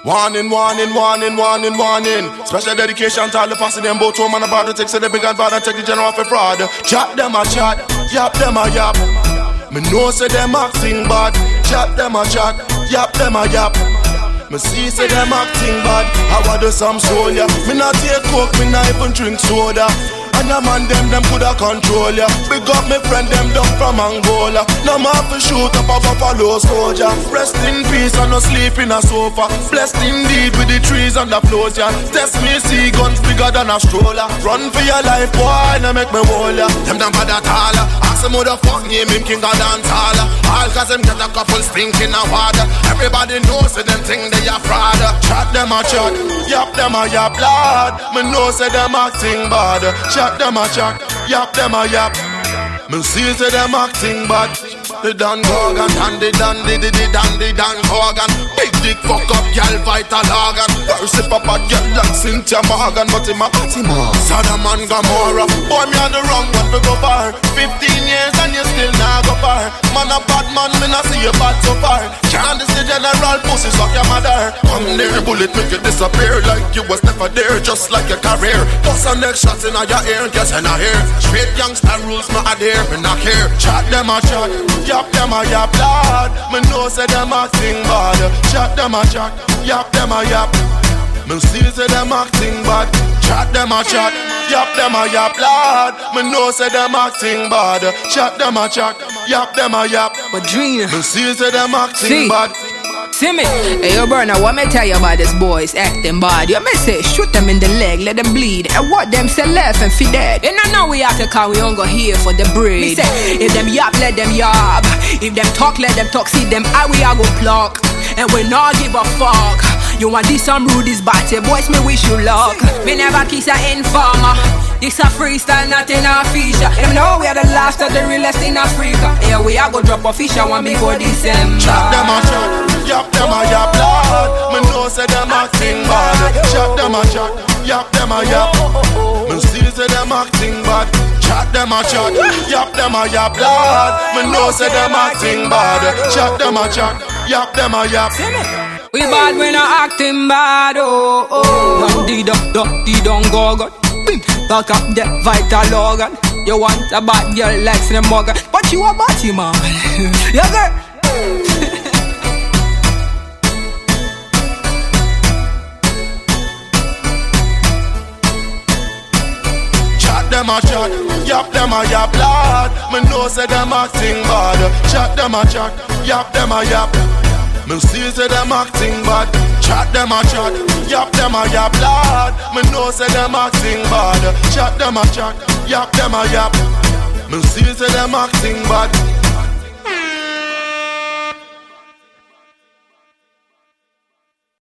Warning, warning, warning, warning, warning. Special dedication to all the posse them both home and about to take say the big and bad and take the general for fraud. Chat them a chat, yap them a yap. Me know say them acting bad. Chat them a chat, yap them a yap. Me see say them acting bad. I want do some soul, yeah. Me not take coke, me not even drink soda. And a man them coulda control ya. Big up me friend them down from Angola. No man fi shoot up a buffalo soldier. Rest in peace and no sleep in a sofa. Blessed indeed with the trees and the floors ya. Test me see guns bigger than a stroller. Run for your life boy, now make me hold ya. Them done bad at all. Ask them who the fuck name him king of dance hall. All cause them get a couple stinking a water. Everybody knows say them think they a fraud. Chat them a chat, yap them a yap lad. Me know say them acting bad. Chat them a chat, yap them a yap. Me see say them acting bad. The Dan Gorgon and the Dan Gorgon. Big dick fuck up y'all vital organ. First if a bad girl like Cynthia Morgan, but him a Sodom and Gomorrah. Boy me on the wrong one to go far. 15 years and you still not go far. Man a bad man, me not see you bad so far. Can't this the general pussy suck your mother. Come there bullet make you disappear like you was never there, just like your career. Bust a next shot in your ear, guess I not hear. Straight youngster rules me adhere, me not care. Chat them a chat, yap them a yap lad. Me know say them acting bad. Chat them a chat, yap them a yap. Me see say them acting bad. Chat them a chat, yap them a yap lad. Me know say them acting bad. Chat them a chat, yap them a yap. But dream, me see say them acting bad. See me, hey yo Burner, what me tell you about this boys acting bad? You may say shoot them in the leg, let them bleed. And what them say left and feed dead. And I know we have to call, we don't go here for the breed. Me say, if them yap, let them yap. If them talk, let them talk. See them how we are go pluck. And we not give a fuck. You want this some rudies batty, boys me wish you luck. Me never kiss a informer. This a freestyle, not in a feature. Them know we are the last of the realest in Africa. Here we are go drop a fish and one before December. Chat them a chat, yap them a yap lad. Me know say them acting bad. Chat them a chat, yap them a yap. Me see say them acting bad. Chat them a chat, yap them a yap lad. Me know say them acting bad. Chat them a chat, yap them a yap. We bad when I acting bad, oh oh. Don't go go. Back up the vital organ. You want a bad girl like Slim Morgan, but you a batty man. Yeah girl. Chat them a chat, yap them a yap lad. Me know say them acting bad. Chat them a chat, yap them a yap. Me see say them acting bad. Chat them a chat, yap them a yap lad. Me know say them acting bad. Chat them a chat, yap them a yap. Me see say them acting bad.